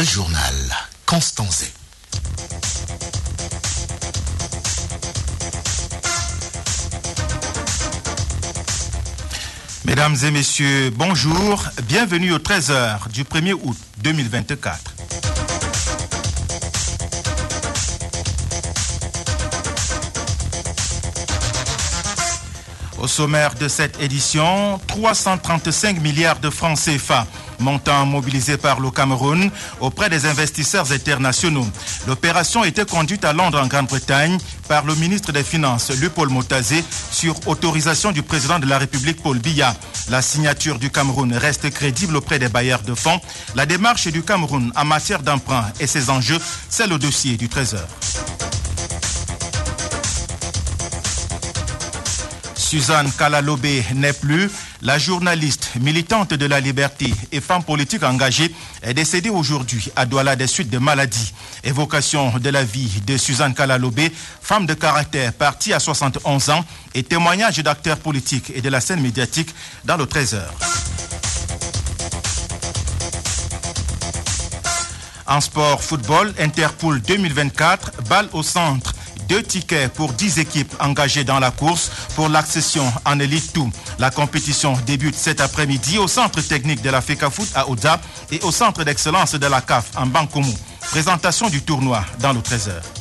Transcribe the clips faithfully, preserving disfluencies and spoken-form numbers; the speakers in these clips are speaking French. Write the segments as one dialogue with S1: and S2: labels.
S1: journal, Constanzé. Mesdames et messieurs, bonjour, bienvenue au treize heures du premier août deux mille vingt-quatre. Au sommaire de cette édition, trois cent trente-cinq milliards de francs C F A, montant mobilisé par le Cameroun auprès des investisseurs internationaux. L'opération a été conduite à Londres en Grande-Bretagne par le ministre des Finances, Lupaul Motazé, sur autorisation du président de la République, Paul Biya. La signature du Cameroun reste crédible auprès des bailleurs de fonds. La démarche du Cameroun en matière d'emprunt et ses enjeux, c'est le dossier du treize heures. Suzanne Kalalobé n'est plus. La journaliste, militante de la liberté et femme politique engagée est décédée aujourd'hui à Douala des suites de maladies. Évocation de la vie de Suzanne Kalalobé, femme de caractère partie à soixante et onze ans et témoignage d'acteurs politiques et de la scène médiatique dans le treize heures. En sport football, Interpool deux mille vingt-quatre, balle au centre. Deux tickets pour dix équipes engagées dans la course pour l'accession en Elite deux. La compétition débute cet après-midi au centre technique de la FECAFOOT à Oda et au centre d'excellence de la C A F en Bankoumou. Présentation du tournoi dans le treize heures.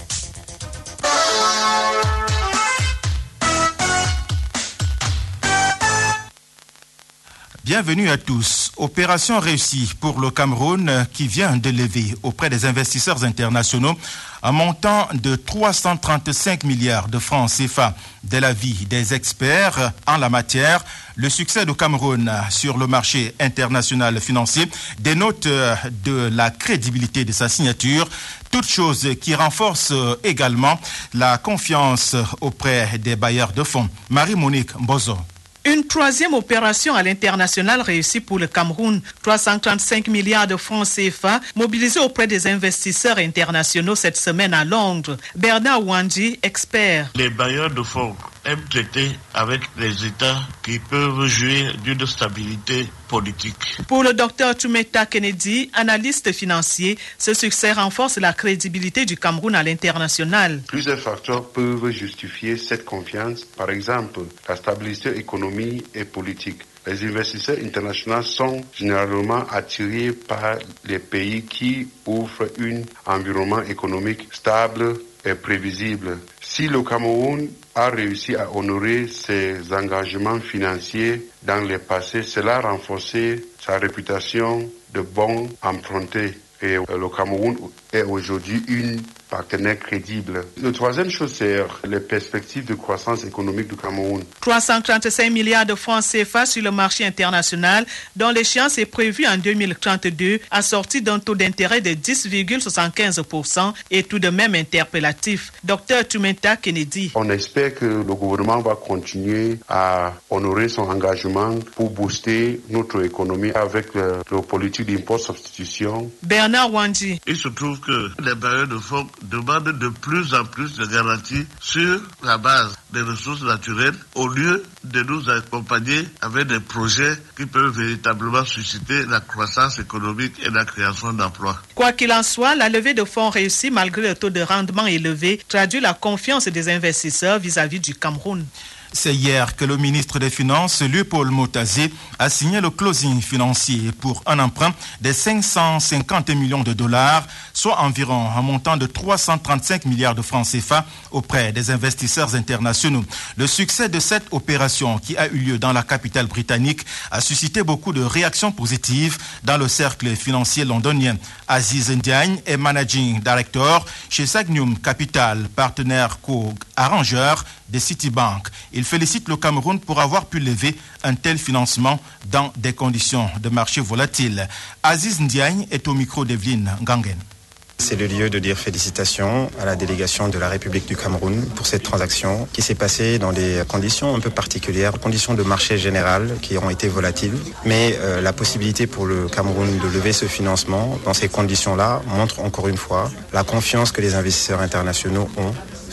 S1: Bienvenue à tous. Opération réussie pour le Cameroun qui vient de lever auprès des investisseurs internationaux un montant de trois cent trente-cinq milliards de francs C F A. De l'avis des experts en la matière, le succès du Cameroun sur le marché international financier dénote de la crédibilité de sa signature, toute chose qui renforce également la confiance auprès des bailleurs de fonds. Marie-Monique Mbozo.
S2: Une troisième opération à l'international réussie pour le Cameroun. trois cent trente-cinq milliards de francs C F A mobilisés auprès des investisseurs internationaux cette semaine à Londres. Bernard Wandji, expert.
S3: Les bailleurs de fonds aiment traiter avec les États qui peuvent jouir d'une stabilité politique.
S2: Pour le docteur Tumeta Kennedy, analyste financier, ce succès renforce la crédibilité du Cameroun à l'international.
S4: Plusieurs facteurs peuvent justifier cette confiance. Par exemple, la stabilité économique et politique. Les investisseurs internationaux sont généralement attirés par les pays qui offrent un environnement économique stable et prévisible. Si le Cameroun a réussi à honorer ses engagements financiers dans le passé, cela a renforcé sa réputation de bon emprunté. Et le Cameroun est aujourd'hui une partenaire crédible. La troisième chose, c'est les perspectives de croissance économique du Cameroun.
S2: trois cent trente-cinq milliards de francs C F A sur le marché international, dont l'échéance est prévue en deux mille trente-deux, assortie d'un taux d'intérêt de dix virgule soixante-quinze pour cent et tout de même interpellatif. Docteur Tumeta Kennedy.
S4: On espère que le gouvernement va continuer à honorer son engagement pour booster notre économie avec le, le politique d'impôt-substitution.
S2: Bernard Wandji.
S3: Il se trouve que les bailleurs de fonds demandent de plus en plus de garanties sur la base des ressources naturelles au lieu de nous accompagner avec des projets qui peuvent véritablement susciter la croissance économique et la création d'emplois.
S2: Quoi qu'il en soit, la levée de fonds réussie malgré le taux de rendement élevé traduit la confiance des investisseurs vis-à-vis du Cameroun.
S1: C'est hier que le ministre des Finances, Lupaul Motazé, a signé le closing financier pour un emprunt de cinq cent cinquante millions de dollars, soit environ un montant de trois cent trente-cinq milliards de francs C F A auprès des investisseurs internationaux. Le succès de cette opération qui a eu lieu dans la capitale britannique a suscité beaucoup de réactions positives dans le cercle financier londonien. Aziz Ndiagne est Managing Director chez Sagnum Capital, partenaire co-arrangeur de Citibank. Il félicite le Cameroun pour avoir pu lever un tel financement dans des conditions de marché volatiles. Aziz Ndiagne est au micro d'Evelyne Gangen.
S5: C'est le lieu de dire félicitations à la délégation de la République du Cameroun pour cette transaction qui s'est passée dans des conditions un peu particulières, conditions de marché général qui ont été volatiles. Mais euh, la possibilité pour le Cameroun de lever ce financement dans ces conditions-là montre encore une fois la confiance que les investisseurs internationaux ont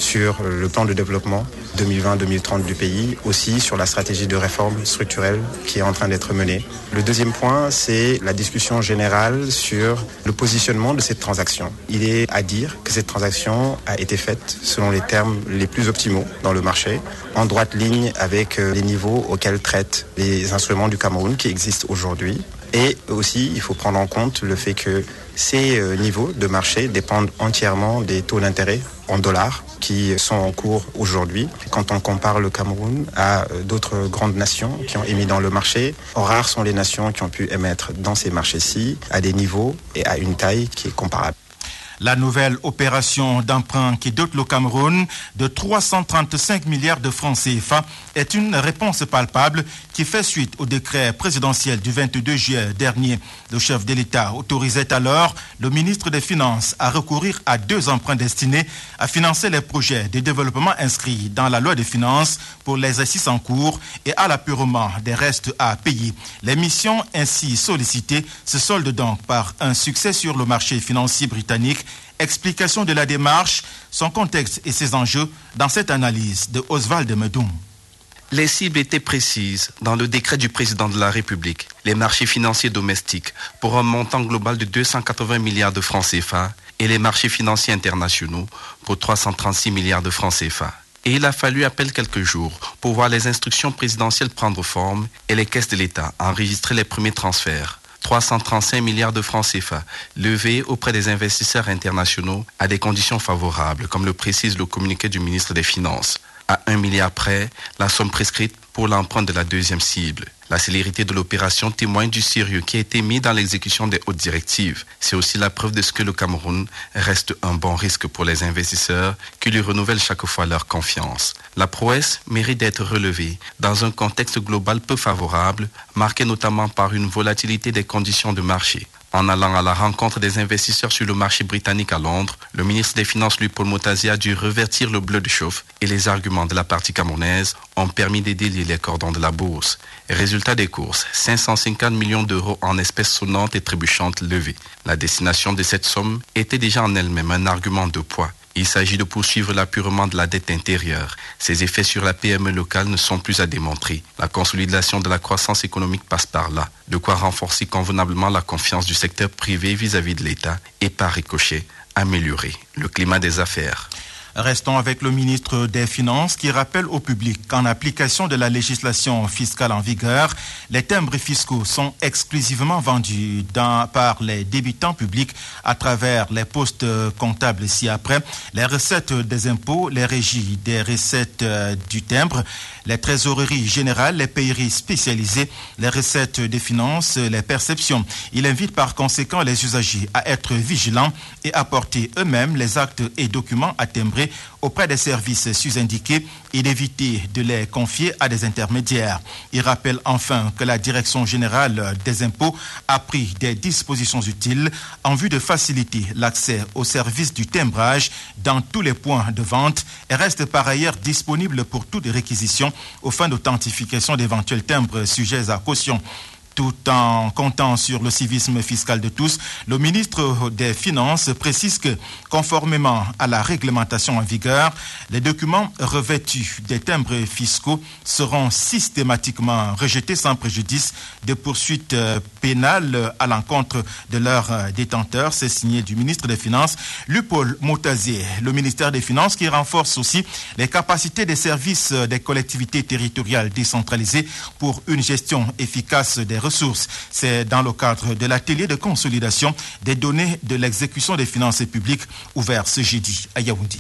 S5: sur le plan de développement deux mille vingt à deux mille trente du pays, aussi sur la stratégie de réforme structurelle qui est en train d'être menée. Le deuxième point, c'est la discussion générale sur le positionnement de cette transaction. Il est à dire que cette transaction a été faite selon les termes les plus optimaux dans le marché, en droite ligne avec les niveaux auxquels traitent les instruments du Cameroun qui existent aujourd'hui. Et aussi, il faut prendre en compte le fait que ces niveaux de marché dépendent entièrement des taux d'intérêt en dollars qui sont en cours aujourd'hui. Quand on compare le Cameroun à d'autres grandes nations qui ont émis dans le marché, rares sont les nations qui ont pu émettre dans ces marchés-ci à des niveaux et à une taille qui est comparable.
S1: La nouvelle opération d'emprunt qui dote le Cameroun de trois cent trente-cinq milliards de francs C F A est une réponse palpable qui fait suite au décret présidentiel du vingt-deux juillet dernier. Le chef de l'État autorisait alors le ministre des Finances à recourir à deux emprunts destinés à financer les projets de développement inscrits dans la loi des finances pour l'exercice en cours et à l'apurement des restes à payer. Les missions ainsi sollicitées se soldent donc par un succès sur le marché financier britannique. Explication de la démarche, son contexte et ses enjeux dans cette analyse de Oswald Medoum.
S6: Les cibles étaient précises dans le décret du président de la République. Les marchés financiers domestiques pour un montant global de deux cent quatre-vingts milliards de francs C F A et les marchés financiers internationaux pour trois cent trente-six milliards de francs C F A. Et il a fallu à peine quelques jours pour voir les instructions présidentielles prendre forme et les caisses de l'État enregistrer les premiers transferts. trois cent trente-cinq milliards de francs C F A levés auprès des investisseurs internationaux à des conditions favorables, comme le précise le communiqué du ministre des Finances. À un milliard près, la somme prescrite pour l'emprunt de la deuxième cible. La célérité de l'opération témoigne du sérieux qui a été mis dans l'exécution des hautes directives. C'est aussi la preuve de ce que le Cameroun reste un bon risque pour les investisseurs qui lui renouvellent chaque fois leur confiance. La prouesse mérite d'être relevée dans un contexte global peu favorable, marqué notamment par une volatilité des conditions de marché. En allant à la rencontre des investisseurs sur le marché britannique à Londres, le ministre des Finances, Luc Paul Motazi, a dû revertir le bleu de chauffe et les arguments de la partie camerounaise ont permis de délier les cordons de la bourse. Résultat des courses, cinq cent cinquante millions d'euros en espèces sonnantes et trébuchantes levées. La destination de cette somme était déjà en elle-même un argument de poids. Il s'agit de poursuivre l'apurement de la dette intérieure. Ses effets sur la P M E locale ne sont plus à démontrer. La consolidation de la croissance économique passe par là, de quoi renforcer convenablement la confiance du secteur privé vis-à-vis de l'État et par ricochet, améliorer le climat des affaires.
S1: Restons avec le ministre des Finances qui rappelle au public qu'en application de la législation fiscale en vigueur, les timbres fiscaux sont exclusivement vendus dans, par les débitants publics à travers les postes comptables ci-après, les recettes des impôts, les régies des recettes du timbre, les trésoreries générales, les payeries spécialisées, les recettes des finances, les perceptions. Il invite par conséquent les usagers à être vigilants et à porter eux-mêmes les actes et documents à timbrer auprès des services sus-indiqués et d'éviter de les confier à des intermédiaires. Il rappelle enfin que la Direction générale des impôts a pris des dispositions utiles en vue de faciliter l'accès aux services du timbrage dans tous les points de vente et reste par ailleurs disponible pour toute réquisition aux fins d'authentification d'éventuels timbres sujets à caution. Tout en comptant sur le civisme fiscal de tous, le ministre des Finances précise que, conformément à la réglementation en vigueur, les documents revêtus des timbres fiscaux seront systématiquement rejetés sans préjudice de poursuites pénales à l'encontre de leurs détenteurs. C'est signé du ministre des Finances, Luc Paul Motazi. Le ministère des Finances qui renforce aussi les capacités des services des collectivités territoriales décentralisées pour une gestion efficace des ressources. C'est dans le cadre de l'atelier de consolidation des données de l'exécution des finances publiques ouvert ce jeudi à Yaoundé.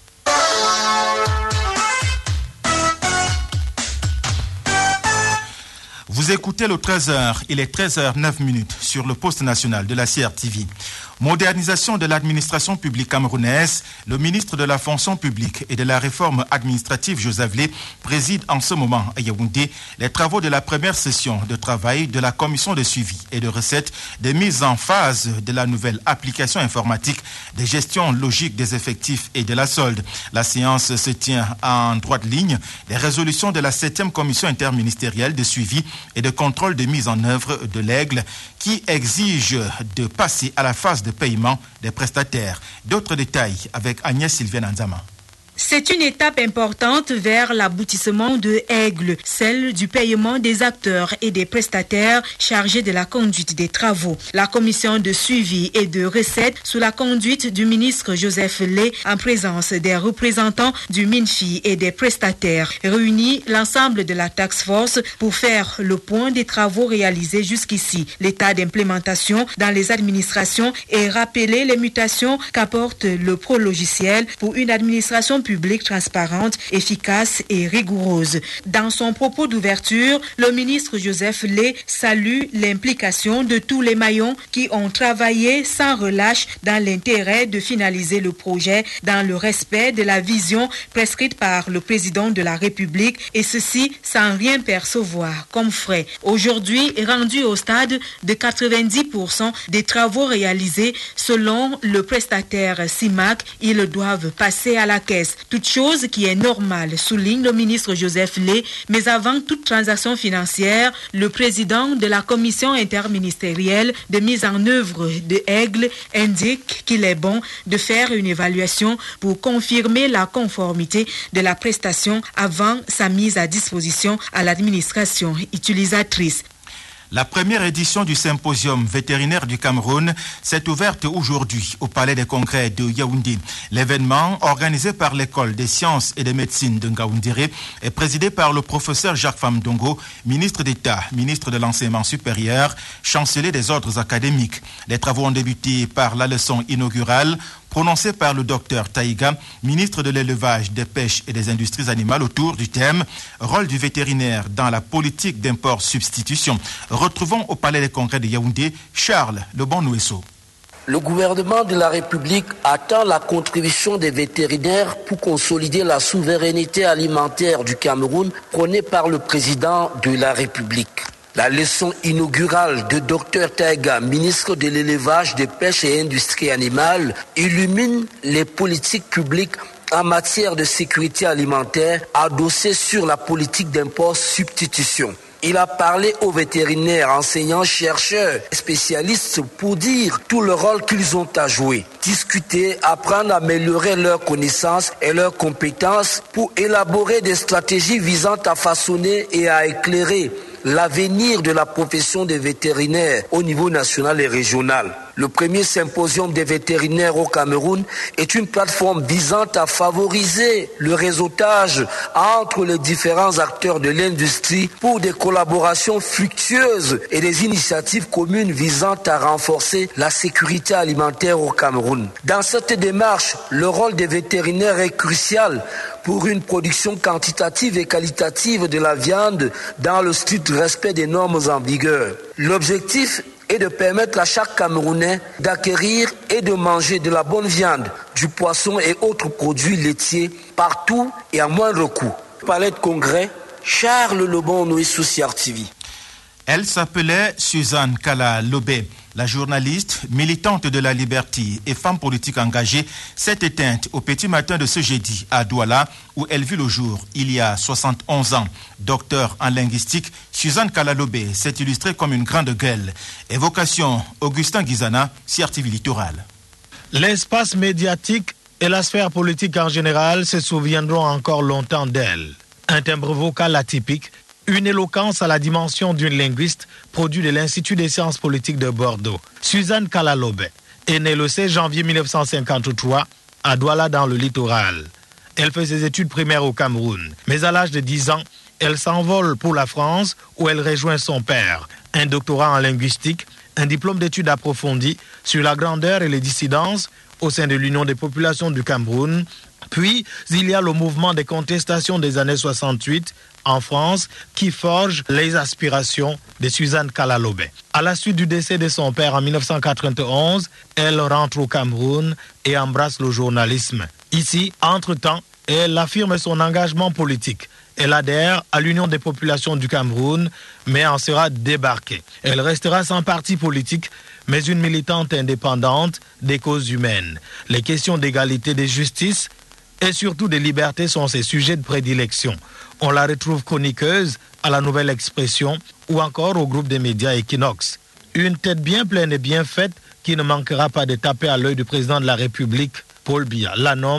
S1: Vous écoutez le treize heures, il est treize heures neuf minutes sur le poste national de la C R T V. Modernisation de l'administration publique camerounaise, le ministre de la fonction publique et de la réforme administrative, Joseph Lé, préside en ce moment à Yaoundé les travaux de la première session de travail de la commission de suivi et de recettes des mises en phase de la nouvelle application informatique des gestions logiques des effectifs et de la solde. La séance se tient en droite ligne des résolutions de la septième commission interministérielle de suivi et de contrôle de mise en œuvre de l'Aigle qui exige de passer à la phase de paiement des prestataires. D'autres détails avec Agnès Sylviane Anzama.
S7: C'est une étape importante vers l'aboutissement de Aigle, celle du paiement des acteurs et des prestataires chargés de la conduite des travaux. La commission de suivi et de recettes sous la conduite du ministre Joseph Lé, en présence des représentants du MINFI et des prestataires, réunit l'ensemble de la task force pour faire le point des travaux réalisés jusqu'ici, l'état d'implémentation dans les administrations et rappeler les mutations qu'apporte le pro-logiciel pour une administration publique transparente, efficace et rigoureuse. Dans son propos d'ouverture, le ministre Joseph Lé salue l'implication de tous les maillons qui ont travaillé sans relâche dans l'intérêt de finaliser le projet dans le respect de la vision prescrite par le président de la République et ceci sans rien percevoir comme frais. Aujourd'hui, rendu au stade de quatre-vingt-dix pour cent des travaux réalisés selon le prestataire C I M A C, ils doivent passer à la caisse. Toute chose qui est normale, souligne le ministre Joseph Lé, mais avant toute transaction financière, le président de la commission interministérielle de mise en œuvre de Aigle indique qu'il est bon de faire une évaluation pour confirmer la conformité de la prestation avant sa mise à disposition à l'administration utilisatrice.
S1: La première édition du symposium vétérinaire du Cameroun s'est ouverte aujourd'hui au Palais des Congrès de Yaoundé. L'événement, organisé par l'École des sciences et des médecines de Ngaoundéré, est présidé par le professeur Jacques Famdongo, ministre d'État, ministre de l'Enseignement supérieur, chancelier des ordres académiques. Les travaux ont débuté par la leçon inaugurale prononcée par le docteur Taïga, ministre de l'Élevage, des Pêches et des Industries animales, autour du thème « Rôle du vétérinaire dans la politique d'import-substitution ». Retrouvons au Palais des Congrès de Yaoundé Charles Lebon-Nouesso.
S8: Le gouvernement de la République attend la contribution des vétérinaires pour consolider la souveraineté alimentaire du Cameroun prônée par le président de la République. La leçon inaugurale de docteur Taïga, ministre de l'Élevage, des Pêches et Industries animales, illumine les politiques publiques en matière de sécurité alimentaire adossées sur la politique d'import-substitution. Il a parlé aux vétérinaires, enseignants, chercheurs, spécialistes pour dire tout le rôle qu'ils ont à jouer. Discuter, apprendre à améliorer leurs connaissances et leurs compétences pour élaborer des stratégies visant à façonner et à éclairer l'avenir de la profession des vétérinaires au niveau national et régional. Le premier symposium des vétérinaires au Cameroun est une plateforme visant à favoriser le réseautage entre les différents acteurs de l'industrie pour des collaborations fructueuses et des initiatives communes visant à renforcer la sécurité alimentaire au Cameroun. Dans cette démarche, le rôle des vétérinaires est crucial pour une production quantitative et qualitative de la viande dans le strict respect des normes en vigueur. L'objectif est de permettre à chaque Camerounais d'acquérir et de manger de la bonne viande, du poisson et autres produits laitiers partout et à moindre coût. Palais de Congrès, Charles Lebon-Nouesso, C R T V.
S1: Elle s'appelait Suzanne Kala Lobé. La journaliste, militante de la liberté et femme politique engagée, s'est éteinte au petit matin de ce jeudi à Douala, où elle vit le jour il y a soixante et onze ans. Docteur en linguistique, Suzanne Kala Lobé s'est illustrée comme une grande gueule. Évocation, Augustin Guizana, C R T V Littoral.
S9: L'espace médiatique et la sphère politique en général se souviendront encore longtemps d'elle. Un timbre vocal atypique, une éloquence à la dimension d'une linguiste, produit de l'Institut des sciences politiques de Bordeaux. Suzanne Kala Lobé est née le seize janvier mille neuf cent cinquante-trois à Douala dans le littoral. Elle fait ses études primaires au Cameroun, mais à l'âge de dix ans, elle s'envole pour la France où elle rejoint son père, un doctorat en linguistique, un diplôme d'études approfondies sur la grandeur et les dissidences au sein de l'Union des populations du Cameroun. Puis, il y a le mouvement des contestations des années soixante-huit en France qui forge les aspirations de Suzanne Kala Lobé. À la suite du décès de son père en mille neuf cent quatre-vingt-onze, elle rentre au Cameroun et embrasse le journalisme. Ici, entre-temps, elle affirme son engagement politique. Elle adhère à l'Union des populations du Cameroun, mais en sera débarquée. Elle restera sans parti politique, mais une militante indépendante des causes humaines. Les questions d'égalité, de justice et surtout de liberté sont ses sujets de prédilection. On la retrouve chroniqueuse à la Nouvelle Expression ou encore au groupe des médias Equinox. Une tête bien pleine et bien faite qui ne manquera pas de taper à l'œil du président de la République, Paul Biya, la nomme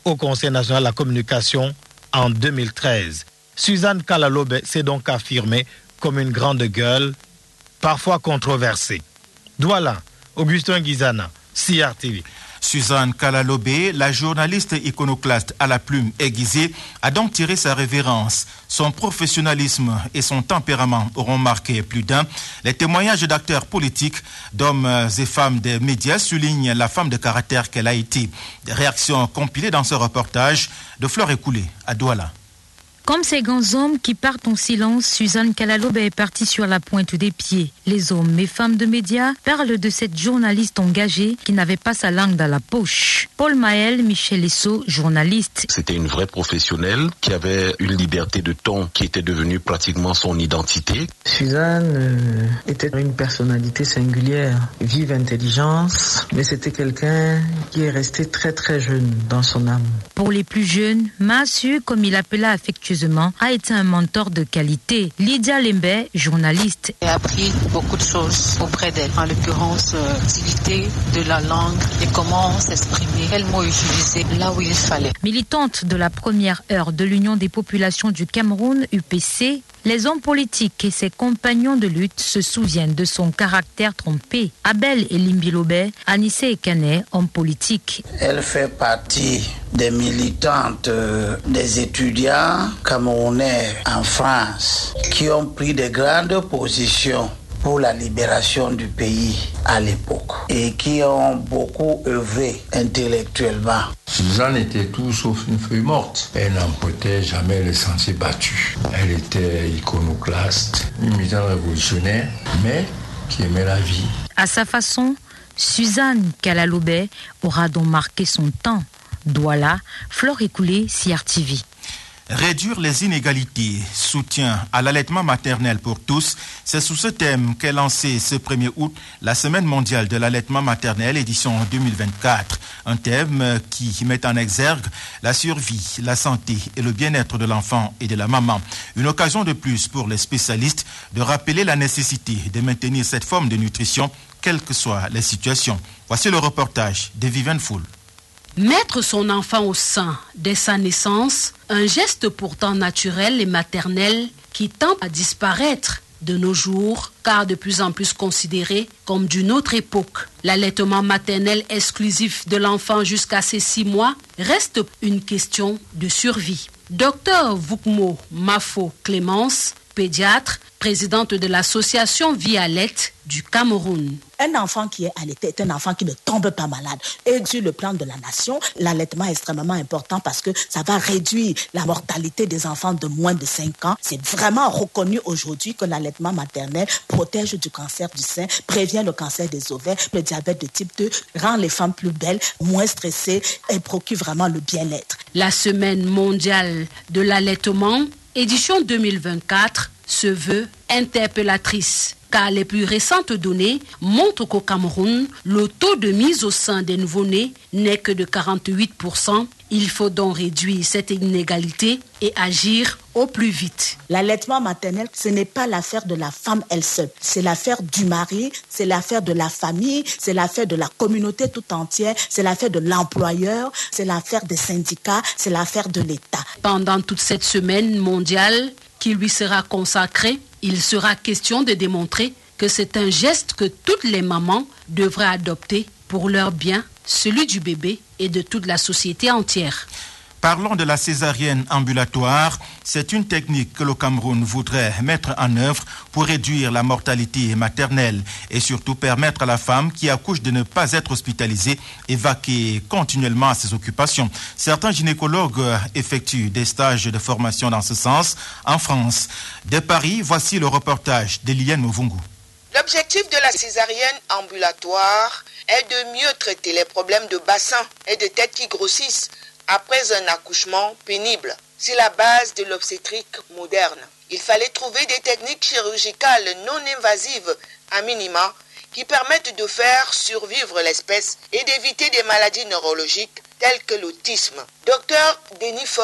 S9: au Conseil national de la communication en deux mille treize. Suzanne Kalalobe s'est donc affirmée comme une grande gueule, parfois controversée. Douala, Augustin Guizana, C R T V.
S1: Suzanne Kalalobe, la journaliste iconoclaste à la plume aiguisée, a donc tiré sa révérence. Son professionnalisme et son tempérament auront marqué plus d'un. Les témoignages d'acteurs politiques, d'hommes et femmes des médias soulignent la femme de caractère qu'elle a été. Des réactions compilées dans ce reportage de Fleur Écoulée à Douala.
S10: Comme ces grands hommes qui partent en silence, Suzanne Kalalobe est partie sur la pointe des pieds. Les hommes et femmes de médias parlent de cette journaliste engagée qui n'avait pas sa langue dans la poche. Paul Maël, Michel Esso, journaliste.
S11: C'était une vraie professionnelle qui avait une liberté de ton qui était devenue pratiquement son identité.
S12: Suzanne euh, était une personnalité singulière, vive intelligence, mais c'était quelqu'un qui est resté très très jeune dans son âme.
S10: Pour les plus jeunes, Massu, comme il appela affectueusement, a été un mentor de qualité. Lydia Lembe, journaliste.
S13: J'ai appris beaucoup de choses auprès d'elle, en l'occurrence euh, l'utilité de la langue et comment s'exprimer, quel mot utiliser là où il fallait.
S10: Militante de la première heure de l'Union des populations du Cameroun, U P C, les hommes politiques et ses compagnons de lutte se souviennent de son caractère trompé. Abel Elimbilobe, Anissé Ekane, homme politique.
S14: Elle fait partie des militantes, euh, des étudiants camerounais en France qui ont pris de grandes positions pour la libération du pays à l'époque et qui ont beaucoup œuvré intellectuellement.
S15: Suzanne était tout sauf une feuille morte. Elle n'emportait jamais les sentiers battus. Elle était iconoclaste, une militante révolutionnaire, mais qui aimait la vie.
S10: À sa façon, Suzanne Kalalobe aura donc marqué son temps. Douala, Flore Écoulée, C R T V.
S1: Réduire les inégalités, soutien à l'allaitement maternel pour tous, c'est sous ce thème qu'est lancée ce premier août la Semaine mondiale de l'allaitement maternel édition deux mille vingt-quatre. Un thème qui met en exergue la survie, la santé et le bien-être de l'enfant et de la maman. Une occasion de plus pour les spécialistes de rappeler la nécessité de maintenir cette forme de nutrition, quelles que soient les situations. Voici le reportage de Viviane Foul.
S16: Mettre son enfant au sein dès sa naissance, un geste pourtant naturel et maternel qui tend à disparaître de nos jours, car de plus en plus considéré comme d'une autre époque. L'allaitement maternel exclusif de l'enfant jusqu'à ses six mois reste une question de survie. Docteur Voukmo Mafo Clémence, pédiatre, présidente de l'association Vialette du Cameroun.
S17: Un enfant qui est allaité est un enfant qui ne tombe pas malade. Et sur le plan de la nation, l'allaitement est extrêmement important parce que ça va réduire la mortalité des enfants de moins de cinq ans. C'est vraiment reconnu aujourd'hui que l'allaitement maternel protège du cancer du sein, prévient le cancer des ovaires, le diabète de type deux, rend les femmes plus belles, moins stressées et procure vraiment le bien-être.
S16: La Semaine mondiale de l'allaitement, édition deux mille vingt-quatre, se veut interpellatrice, car les plus récentes données montrent qu'au Cameroun, le taux de mise au sein des nouveau-nés n'est que de quarante-huit pour cent. Il faut donc réduire cette inégalité et agir au plus vite.
S17: L'allaitement maternel, ce n'est pas l'affaire de la femme elle seule. C'est l'affaire du mari, c'est l'affaire de la famille, c'est l'affaire de la communauté tout entière, c'est l'affaire de l'employeur, c'est l'affaire des syndicats, c'est l'affaire de l'État.
S16: Pendant toute cette semaine mondiale qui lui sera consacrée, il sera question de démontrer que c'est un geste que toutes les mamans devraient adopter pour leur bien, celui du bébé et de toute la société entière.
S1: Parlons de la césarienne ambulatoire. C'est une technique que le Cameroun voudrait mettre en œuvre pour réduire la mortalité maternelle et surtout permettre à la femme qui accouche de ne pas être hospitalisée et vaquer continuellement à ses occupations. Certains gynécologues effectuent des stages de formation dans ce sens en France. De Paris, voici le reportage d'Eliane Mouvungu.
S18: L'objectif de la césarienne ambulatoire est de mieux traiter les problèmes de bassin et de tête qui grossissent après un accouchement pénible. C'est la base de l'obstétrique moderne. Il fallait trouver des techniques chirurgicales non invasives à minima qui permettent de faire survivre l'espèce et d'éviter des maladies neurologiques telles que l'autisme. Docteur Denis Fock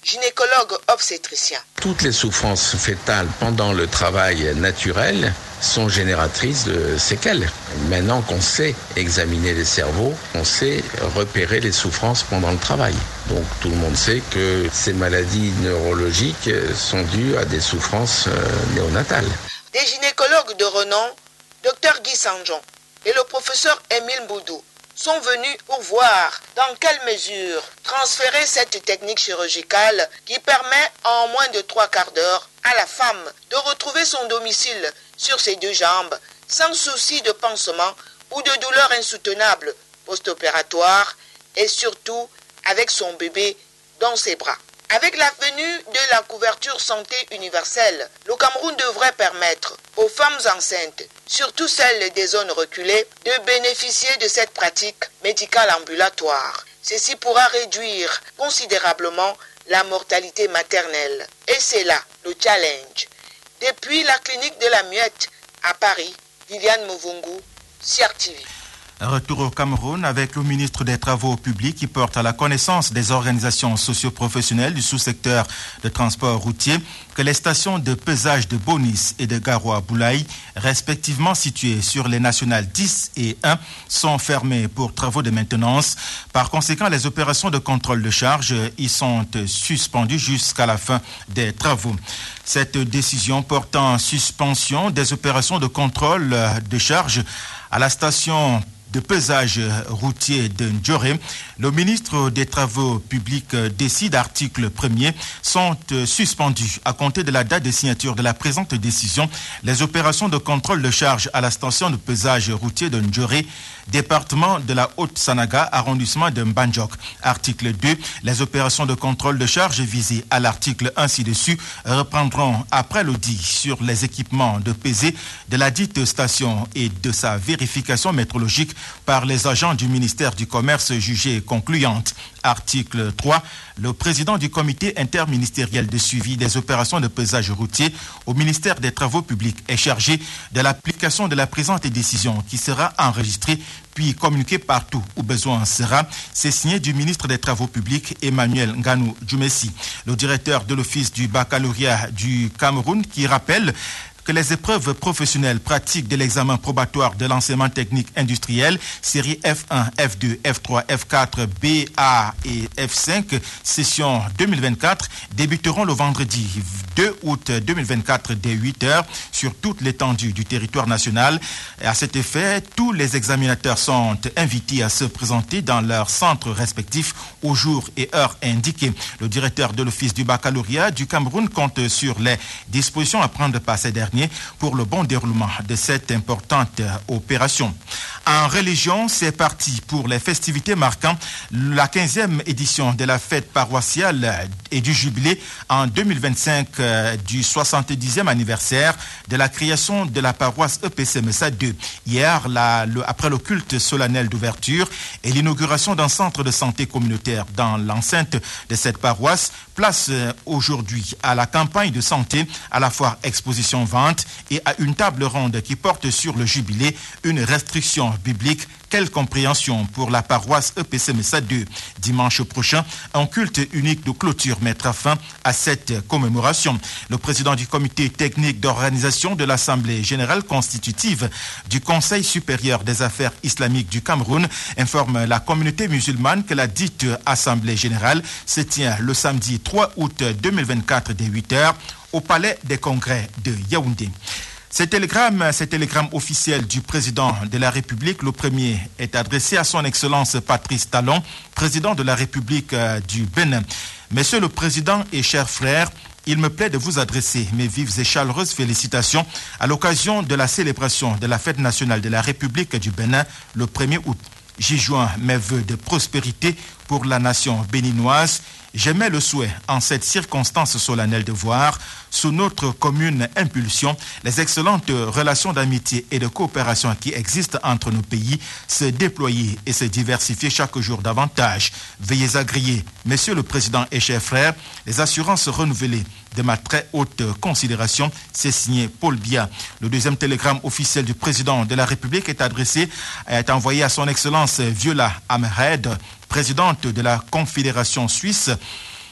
S18: gynécologue obstétricien.
S11: Toutes les souffrances fœtales pendant le travail naturel sont génératrices de séquelles. Maintenant qu'on sait examiner les cerveaux, on sait repérer les souffrances pendant le travail. Donc tout le monde sait que ces maladies neurologiques sont dues à des souffrances néonatales.
S18: Des gynécologues de renom, docteur Guy Sanjon et le professeur Émile Boudou, sont venus pour voir dans quelle mesure transférer cette technique chirurgicale qui permet en moins de trois quarts d'heure à la femme de retrouver son domicile sur ses deux jambes sans souci de pansement ou de douleur insoutenable post-opératoire et surtout avec son bébé dans ses bras. Avec la venue de la couverture santé universelle, le Cameroun devrait permettre aux femmes enceintes, surtout celles des zones reculées, de bénéficier de cette pratique médicale ambulatoire. Ceci pourra réduire considérablement la mortalité maternelle. Et c'est là le challenge. Depuis la clinique de la Muette à Paris, Viviane Mouvungu, C R T V.
S1: Retour au Cameroun avec le ministre des Travaux publics qui porte à la connaissance des organisations socio-professionnelles du sous-secteur de transport routier que les stations de pesage de Bonis et de Garoua-Boulaye, respectivement situées sur les nationales dix et un, sont fermées pour travaux de maintenance. Par conséquent, les opérations de contrôle de charge y sont suspendues jusqu'à la fin des travaux. Cette décision portant suspension des opérations de contrôle de charge à la station de pesage routier de Ndjoré, le ministre des Travaux publics décide, article premier, sont suspendus à compter de la date de signature de la présente décision les opérations de contrôle de charge à la station de pesage routier de Ndjoré, département de la Haute-Sanaga, arrondissement de Mbandjok. Article deux, les opérations de contrôle de charge visées à l'article un ci-dessus reprendront après l'audit sur les équipements de pesée de la dite station et de sa vérification métrologique par les agents du ministère du Commerce jugée concluante. Article trois, le président du comité interministériel de suivi des opérations de pesage routier au ministère des Travaux publics est chargé de l'application de la présente décision qui sera enregistrée puis communiquée partout où besoin sera. C'est signé du ministre des Travaux publics Emmanuel Nganou Djoumessi, le directeur de l'office du baccalauréat du Cameroun, qui rappelle que les épreuves professionnelles pratiques de l'examen probatoire de l'enseignement technique industriel, série F un, F deux, F trois, F quatre, B, A et F cinq, session deux mille vingt-quatre, débuteront le vendredi deux août deux mille vingt-quatre dès huit heures sur toute l'étendue du territoire national. Et à cet effet, tous les examinateurs sont invités à se présenter dans leurs centres respectifs au jour et heure indiqués. Le directeur de l'office du baccalauréat du Cameroun compte sur les dispositions à prendre par ces derniers pour le bon déroulement de cette importante opération. En religion, c'est parti pour les festivités marquant la quinzième édition de la fête paroissiale et du jubilé en deux mille vingt-cinq euh, du soixante-dixième anniversaire de la création de la paroisse E P C Messa deux. Hier, la, le, après le culte solennel d'ouverture et l'inauguration d'un centre de santé communautaire dans l'enceinte de cette paroisse, place euh, aujourd'hui à la campagne de santé, à la foire exposition-vente et à une table ronde qui porte sur le jubilé une restriction biblique. Quelle compréhension pour la paroisse E P C Messa deux. Dimanche prochain, un culte unique de clôture mettra fin à cette commémoration. Le président du comité technique d'organisation de l'Assemblée générale constitutive du Conseil supérieur des affaires islamiques du Cameroun informe la communauté musulmane que la dite Assemblée générale se tient le samedi trois août deux mille vingt-quatre dès huit heures au Palais des Congrès de Yaoundé. Ce télégramme, ce télégramme officiel du président de la République, le premier, est adressé à son Excellence Patrice Talon, président de la République du Bénin. Monsieur le Président et chers frères, il me plaît de vous adresser mes vives et chaleureuses félicitations à l'occasion de la célébration de la fête nationale de la République du Bénin le premier août. J'y joins mes vœux de prospérité pour la nation béninoise. J'émets le souhait, en cette circonstance solennelle, de voir, sous notre commune impulsion, les excellentes relations d'amitié et de coopération qui existent entre nos pays se déployer et se diversifier chaque jour davantage. Veuillez agréer, Monsieur le Président et chers frères, les assurances renouvelées de ma très haute considération. C'est signé Paul Biya. Le deuxième télégramme officiel du président de la République est adressé, est envoyé à son Excellence Viola Amhed, présidente de la Confédération suisse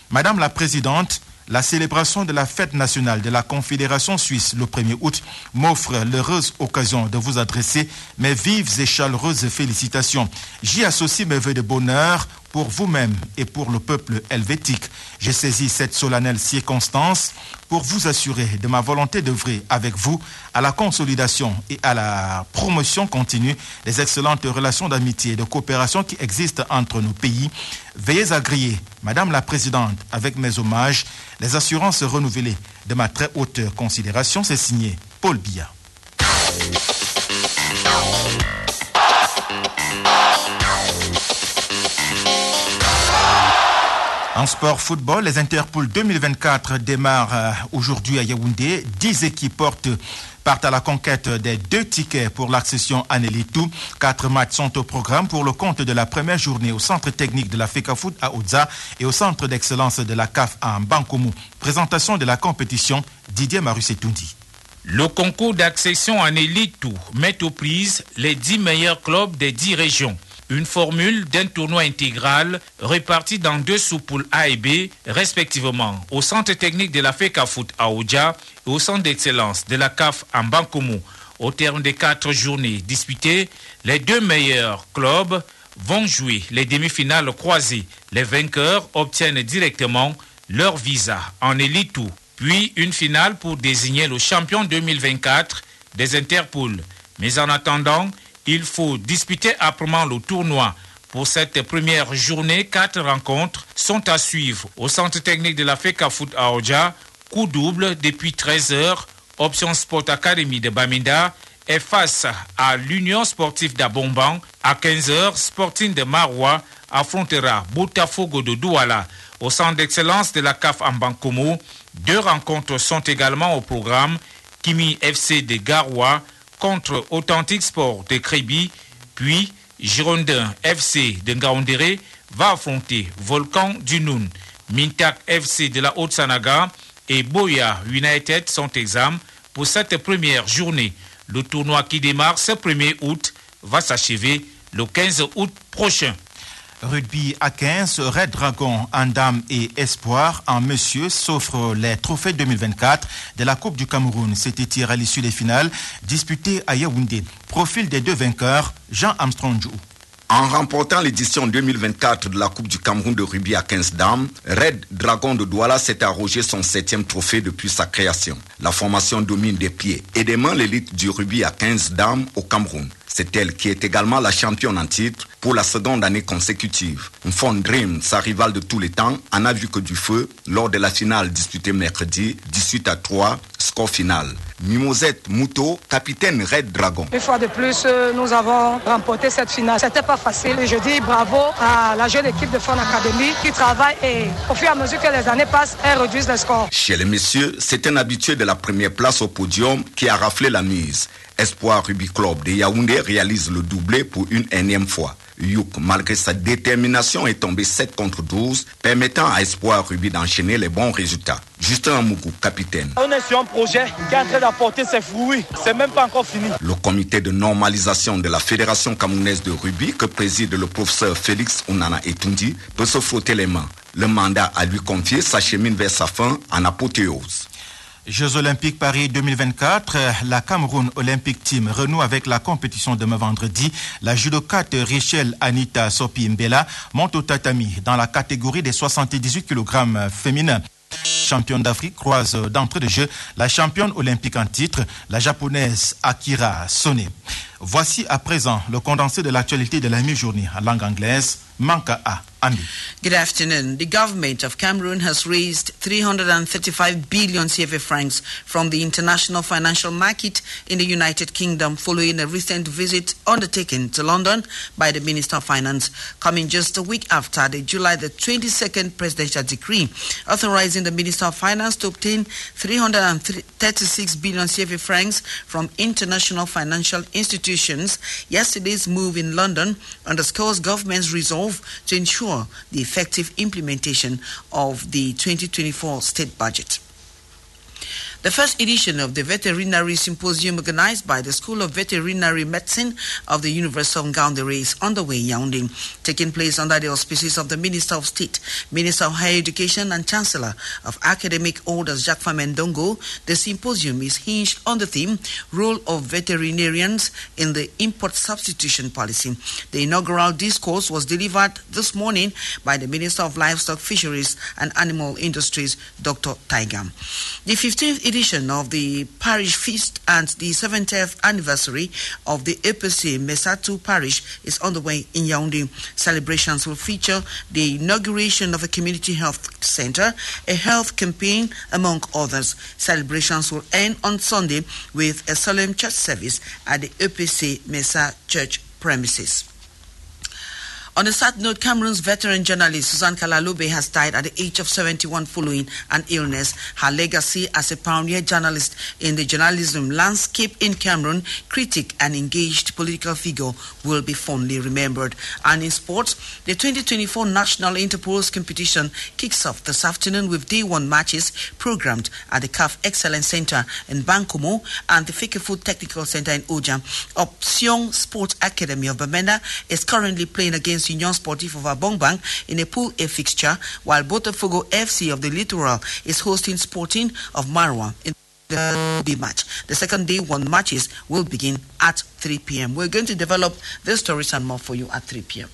S1: Madame la Présidente, la célébration de la fête nationale de la Confédération suisse le premier août m'offre l'heureuse occasion de vous adresser mes vives et chaleureuses félicitations. J'y associe mes vœux de bonheur pour vous-même et pour le peuple helvétique. J'ai saisi cette solennelle circonstance pour vous assurer de ma volonté d'œuvrer avec vous à la consolidation et à la promotion continue des excellentes relations d'amitié et de coopération qui existent entre nos pays. Veuillez agréer, Madame la Présidente, avec mes hommages, les assurances renouvelées de ma très haute considération. C'est signé Paul Biya. En sport football, les Interpools deux mille vingt-quatre démarrent euh, aujourd'hui à Yaoundé. Dix équipes portent, partent à la conquête des deux tickets pour l'accession à Nélitou. Quatre matchs sont au programme pour le compte de la première journée au centre technique de la FECAFOOT à Oudza et au centre d'excellence de la C A F à Mbankoumou. Présentation de la compétition, Didier Marusetundi.
S19: Le concours d'accession à Nélitou met aux prises les dix meilleurs clubs des dix régions. Une formule d'un tournoi intégral réparti dans deux sous-poules A et B, respectivement au centre technique de la FECAFOOT à Oudja et au centre d'excellence de la C A F à Mbankoumou. Au terme des quatre journées disputées, les deux meilleurs clubs vont jouer les demi-finales croisées. Les vainqueurs obtiennent directement leur visa en Nélitou, puis une finale pour désigner le champion deux mille vingt-quatre des Interpools. Mais en attendant, il faut disputer âprement le tournoi. Pour cette première journée, quatre rencontres sont à suivre au centre technique de la FECAFOOT à Oudja. Coup double depuis treize heures. Option Sport Academy de Bamenda est face à l'Union sportive d'Abomban. À quinze heures, Sporting de Maroua affrontera Botafogo de Douala. Au centre d'excellence de la C A F en Mbankoumou, deux rencontres sont également au programme. Kimi F C de Garoua contre Authentic Sport de Crébi, puis Girondin F C de Ngaoundéré va affronter Volcan du Noun. Mintak F C de la Haute-Sanaga et Boya United sont examen pour cette première journée. Le tournoi qui démarre ce premier août va s'achever le quinze août prochain.
S1: Rugby à quinze, Red Dragon en dames et Espoir en messieurs s'offrent les trophées deux mille vingt-quatre de la Coupe du Cameroun. C'était hier à l'issue des finales disputées à Yaoundé. Profil des deux vainqueurs, Jean Armstrong Djou.
S20: En remportant l'édition deux mille vingt-quatre de la Coupe du Cameroun de rugby à quinze dames, Red Dragon de Douala s'est arrogé son septième trophée depuis sa création. La formation domine des pieds et des mains l'élite du rugby à quinze dames au Cameroun. C'est elle qui est également la championne en titre pour la seconde année consécutive. Mfon Dream, sa rivale de tous les temps, en a vu que du feu lors de la finale disputée mercredi, dix-huit à trois, score final. Mimosette Mouto, capitaine Red Dragon.
S21: Une fois de plus, nous avons remporté cette finale. C'était pas facile. Je dis bravo à la jeune équipe de Fon Academy qui travaille et au fur et à mesure que les années passent, elles réduisent le score.
S20: Chez les messieurs, c'est un habitué de la première place au podium qui a raflé la mise. Espoir Rugby Club de Yaoundé réalise le doublé pour une énième fois. Youk, malgré sa détermination, est tombé sept contre douze, permettant à Espoir Rugby d'enchaîner les bons résultats. Justin Mougou, capitaine.
S22: On est sur un projet qui est en train d'apporter ses fruits. C'est même pas encore fini.
S20: Le comité de normalisation de la Fédération camerounaise de rugby, que préside le professeur Félix Ounana Etundi, peut se frotter les mains. Le mandat à lui confié s'achemine vers sa fin en apothéose.
S1: Jeux Olympiques Paris deux mille vingt-quatre, la Cameroun Olympic Team renoue avec la compétition demain vendredi. La judokate Richelle Anita Sopi Mbela monte au tatami dans la catégorie des soixante-dix-huit kilogrammes féminins. Championne d'Afrique croise d'entrée de jeu la championne olympique en titre, la japonaise Akira Sone. Voici à présent le condensé de l'actualité de la mi-journée en langue anglaise. Manka A. Andy.
S23: Good afternoon. The government of Cameroon has raised three hundred thirty-five billion C F A francs from the international financial market in the United Kingdom following a recent visit undertaken to London by the Minister of Finance, coming just a week after the July the twenty-second presidential decree authorizing the Minister of Finance to obtain three hundred thirty-six billion C F A francs from international financial institutions. Yesterday's move in London underscores government's resolve to ensure the effective implementation of the twenty twenty-four state budget. The first edition of the Veterinary Symposium organized by the School of Veterinary Medicine of the University of Ngaoundéré is underway in Yaoundé, taking place under the auspices of the Minister of State, Minister of Higher Education and Chancellor of Academic Orders Jacques Famendongo. The symposium is hinged on the theme, Role of Veterinarians in the Import Substitution Policy. The inaugural discourse was delivered this morning by the Minister of Livestock, Fisheries and Animal Industries, Doctor Taigam. The fifteenth edition of the Parish Feast and the seventieth anniversary of the E P C Mesatu Parish is underway in Yaoundé. Celebrations will feature the inauguration of a community health center, a health campaign, among others. Celebrations will end on Sunday with a solemn church service at the E P C Mesa Church premises. On a sad note, Cameroon's veteran journalist Suzanne Kalalobe has died at the age of seventy-one following an illness. Her legacy as a pioneer journalist in the journalism landscape in Cameroon, critic and engaged political figure, will be fondly remembered. And in sports, the twenty twenty-four National Interpose competition kicks off this afternoon with day one matches programmed at the C A F Excellence Center in Bankomo and the Fekefoot Technical Center in Oja. Option Sports Academy of Bamenda is currently playing against Union Sportif of Abongbang in a Pool A fixture, while Botafogo F C of the Littoral is hosting Sporting of Marwa in the B match. The second day one matches will begin at three p.m. We're going to develop these stories and more for you at three p.m.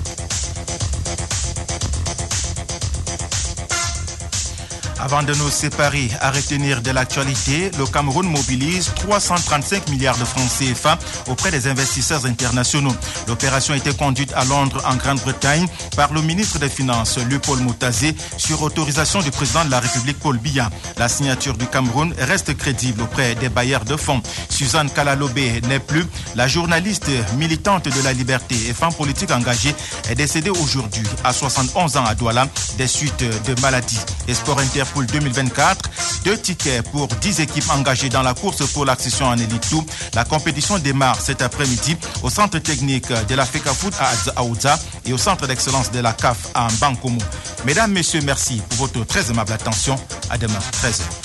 S1: Avant de nous séparer, à retenir de l'actualité, le Cameroun mobilise trois cent trente-cinq milliards de francs C F A auprès des investisseurs internationaux. L'opération a été conduite à Londres, en Grande-Bretagne, par le ministre des Finances, Léopold Motazé, sur autorisation du président de la République, Paul Biya. La signature du Cameroun reste crédible auprès des bailleurs de fonds. Suzanne Kalalobe n'est plus. La journaliste militante de la liberté et femme politique engagée est décédée aujourd'hui à soixante-onze ans à Douala des suites de maladies. Et Sport Inter pour deux mille vingt-quatre, deux tickets pour dix équipes engagées dans la course pour l'accession en Elite deux. La compétition démarre cet après-midi au centre technique de la Fecafoot à Aouza et au centre d'excellence de la C A F à Bankomo. Mesdames, Messieurs, merci pour votre très aimable attention. À demain, treize heures.